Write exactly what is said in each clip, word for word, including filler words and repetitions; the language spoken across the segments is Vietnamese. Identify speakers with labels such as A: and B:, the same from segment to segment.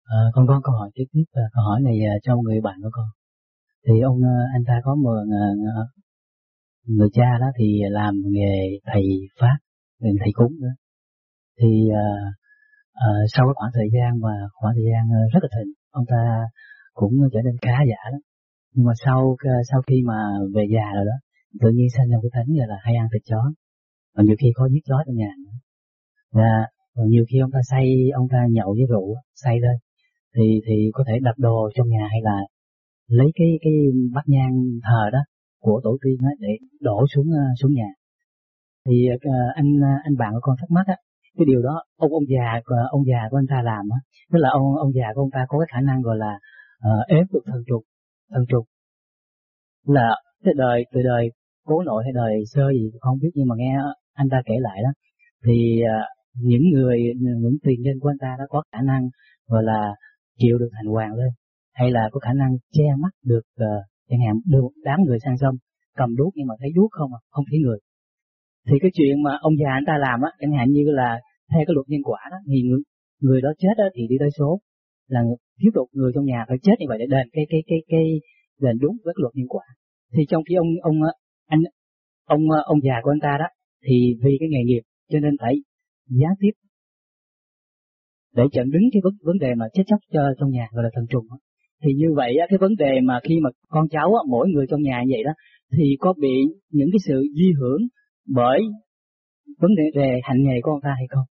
A: À, con có câu hỏi tiếp tiếp. À, câu hỏi này à, cho một người bạn của con. Thì ông à, anh ta có một à, người cha đó thì làm nghề thầy pháp, thầy cúng nữa. Thì à, à, sau cái khoảng thời gian mà khoảng thời gian rất là thịnh, ông ta cũng trở nên khá giả lắm. Nhưng mà sau sau khi mà về già rồi đó, tự nhiên sinh ra cái thánh gọi là hay ăn thịt chó, và nhiều khi có giết chó trong nhà nữa. Và nhiều khi ông ta say, ông ta nhậu với rượu, say lên thì thì có thể đập đồ trong nhà, hay là lấy cái cái bát nhang thờ đó của tổ tiên đó để đổ xuống xuống nhà. Thì uh, anh anh bạn của con thắc mắc á, cái điều đó ông ông già ông già của anh ta làm á, tức là ông ông già của ông ta có cái khả năng gọi là uh, ép được thần trục, thần trục là cái đời từ đời cố nội hay đời sơ gì không biết, nhưng mà nghe anh ta kể lại đó thì uh, những người những tiền nhân của anh ta đã có khả năng gọi là chịu được thành hoàng lên, hay là có khả năng che mắt được uh, chẳng hạn đưa một đám người sang sông cầm đuốc nhưng mà thấy đuốc không à, không thấy người. Thì cái chuyện mà ông già anh ta làm á, chẳng hạn như là theo cái luật nhân quả đó, thì người, người đó chết á, thì đi tới số là tiếp tục người trong nhà phải chết như vậy để đền cái cái cái cái đền đúng với cái luật nhân quả. Thì trong khi ông ông anh ông ông già của anh ta đó thì vì cái nghề nghiệp cho nên phải gián tiếp để chặn đứng cái vấn vấn đề mà chết chóc cho trong nhà, gọi là thần trùng. Thì như vậy á, cái vấn đề mà khi mà con cháu á, mỗi người trong nhà như vậy đó thì có bị những cái sự di hưởng bởi vấn đề về hành nghề của ông ta hay không?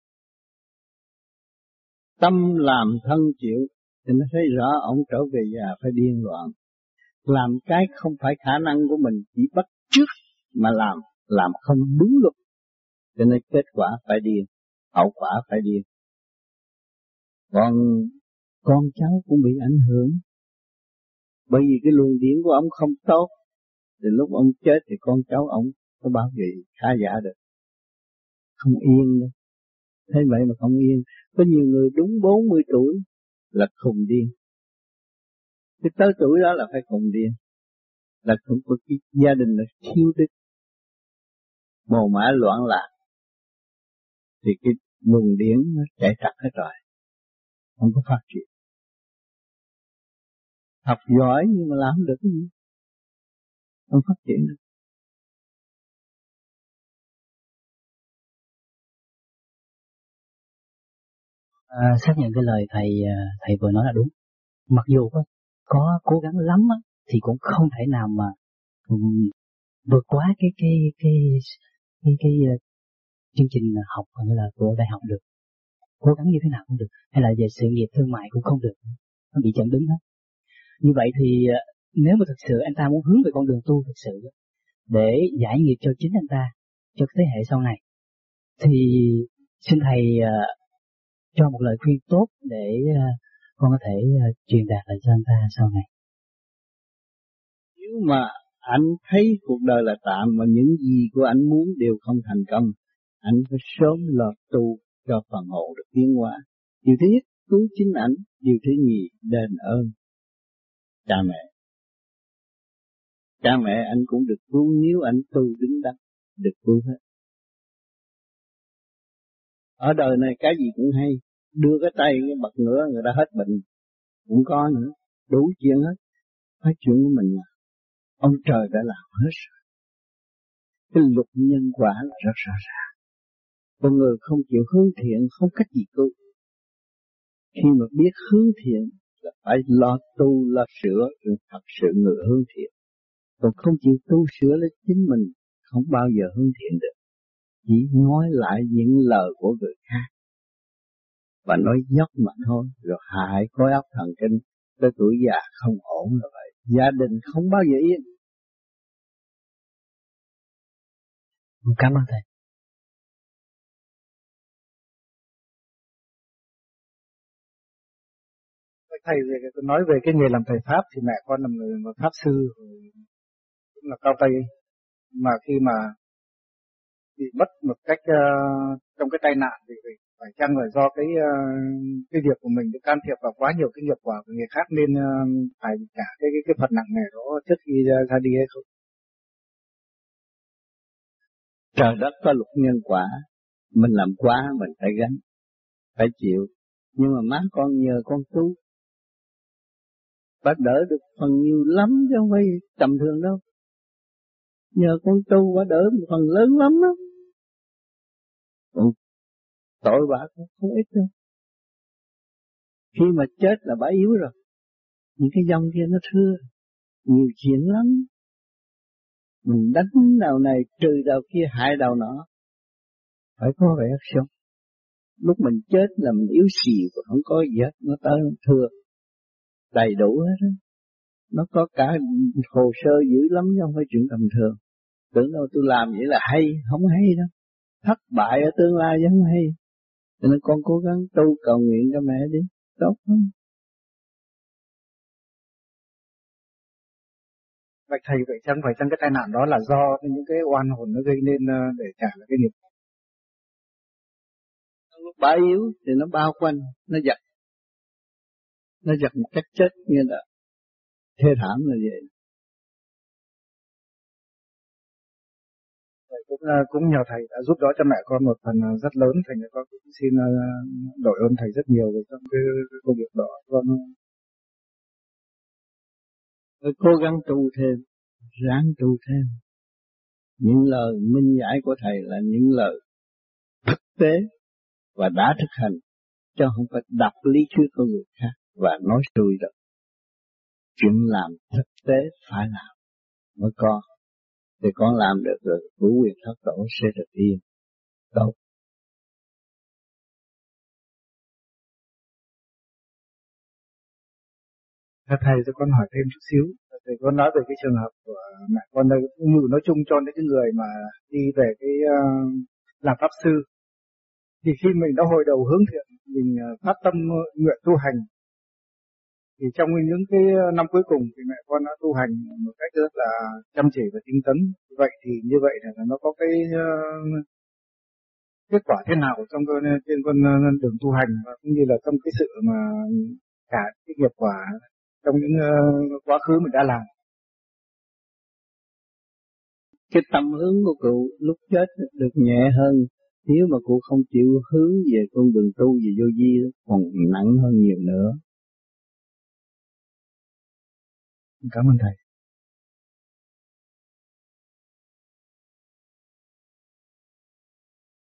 B: Tâm làm thân chịu thì nó thấy rõ ông trở về già phải điên loạn. Làm cái không phải khả năng của mình, chỉ bắt chước mà làm, làm không đúng luật, cho nên kết quả phải điên, hậu quả phải điên. Còn con cháu cũng bị ảnh hưởng, bởi vì cái luồng điển của ông không tốt, thì lúc ông chết thì con cháu ông có bảo vệ khá giả được, không yên đâu. Thế vậy mà không yên. Có nhiều người đúng bốn mươi tuổi là khùng điên. Cái tới tuổi đó là phải khùng điên, là cũng có cái gia đình là thiếu đức, mồ mã loạn lạc, thì cái luồng điển nó chạy trật hết rồi, không có phát triển. Học giỏi nhưng mà làm không được cái gì, không phát triển được.
A: À, xác nhận cái lời thầy thầy vừa nói là đúng. Mặc dù có, có cố gắng lắm á, thì cũng không thể nào mà um, vượt quá cái cái cái cái cái, cái uh, chương trình học như là của đại học được. Cố gắng như thế nào cũng được, hay là về sự nghiệp thương mại cũng không được, nó bị chặn đứng hết. Như vậy thì uh, nếu mà thực sự anh ta muốn hướng về con đường tu thực sự để giải nghiệp cho chính anh ta, cho thế hệ sau này, thì xin thầy uh, cho một lời khuyên tốt để uh, con có thể uh, truyền đạt lại cho anh ta sau này.
B: Nếu mà anh thấy cuộc đời là tạm và những gì của anh muốn đều không thành công, anh phải sớm lo tu cho phần hồn được tiến hóa. Điều thứ nhất cứu chính ảnh, điều thứ nhì đền ơn cha mẹ. Cha mẹ anh cũng được cứu nếu anh tu đứng đắn, được cứu hết. Ở đời này cái gì cũng hay, đưa cái tay cái bật ngửa người ta hết bệnh cũng có nữa, đủ chuyện hết. Phải chuyện của mình là ông trời đã làm hết rồi. Cái luật nhân quả là rất rõ ràng. Con người không chịu hướng thiện không cách gì cứu. Khi mà biết hướng thiện là phải lo tu, lo sửa, rồi thật sự người hướng thiện. Còn không chịu tu sửa lấy chính mình, không bao giờ hướng thiện được. Chỉ nói lại những lời của người khác và nói dốc mà thôi, rồi hại khối óc thần kinh, tới tuổi già không ổn là vậy. Gia đình không bao giờ yên.
A: Cảm ơn thầy.
C: Thầy nói về cái nghề làm thầy Pháp thì mẹ con là người một Pháp sư cũng là cao tay, mà khi mà bị mất một cách uh, trong cái tai nạn thì phải chăng là do cái uh, cái việc của mình đã can thiệp vào quá nhiều cái nghiệp quả của người khác nên uh, phải trả cái cái cái phần nặng nề đó trước khi uh, ra đi hay không?
B: Trời đất có luật nhân quả, mình làm quá mình phải gánh, phải chịu. Nhưng mà má con nhờ con tu, bà đỡ được phần nhiều lắm chứ không phải tầm thường đâu. Nhờ con tu bà đỡ một phần lớn lắm đó. Còn tội bà cũng không ít đâu. Khi mà chết là bà yếu rồi. Những cái dòng kia nó thưa, nhiều chuyện lắm. Mình đánh đầu này trừ đầu kia hại đầu nọ, phải có vẻ sống. Lúc mình chết là mình yếu xìu và không có gì hết, nó tới nó thưa đầy đủ hết đó. Nó có cả hồ sơ dữ lắm chứ không phải chuyện tầm thường. Tưởng đâu tôi làm vậy là hay, không hay đâu. Thất bại ở tương lai chứ không hay. Cho nên con cố gắng tu cầu nguyện cho mẹ đi, tốt lắm.
C: Vậy thầy vậy chăng phải chăng cái tai nạn đó là do những cái oan hồn nó gây nên để trả lại cái nghiệp?
B: Lúc bá yếu thì nó bao quanh, nó giật. Nó giật một cách chết như là thê thảm là vậy.
C: Thầy cũng cũng nhờ thầy đã giúp đỡ cho mẹ con một phần rất lớn, thành ra con cũng xin đội ơn thầy rất nhiều về trong cái, cái công việc đó. Con
B: phải cố gắng tu thêm, ráng tu thêm. Những lời minh giải của thầy là những lời thực tế và đã thực hành, chứ không phải đọc lý thuyết của người khác và nói xuôi được. Chuyện làm thực tế phải làm mới có, thì con làm được rồi của quyền thất tổ sẽ được yên. Tốt.
C: Thầy cho con hỏi thêm chút xíu. Thầy con nói về cái trường hợp của mẹ con đây, cũng như nói chung cho những cái người mà đi về cái uh, làm pháp sư. Thì khi mình đã hồi đầu hướng thiện, mình phát tâm nguyện tu hành, thì trong những cái năm cuối cùng thì mẹ con đã tu hành một cách rất là chăm chỉ và tinh tấn. Vậy thì như vậy là nó có cái uh, kết quả thế nào trong trên con đường tu hành, và cũng như là trong cái sự mà cả cái nghiệp quả trong những uh, quá khứ mình đã làm.
B: Cái tâm hướng của cụ lúc chết được nhẹ hơn, nếu mà cụ không chịu hướng về con đường tu về vô vi còn nặng hơn nhiều nữa.
C: Cảm ơn thầy.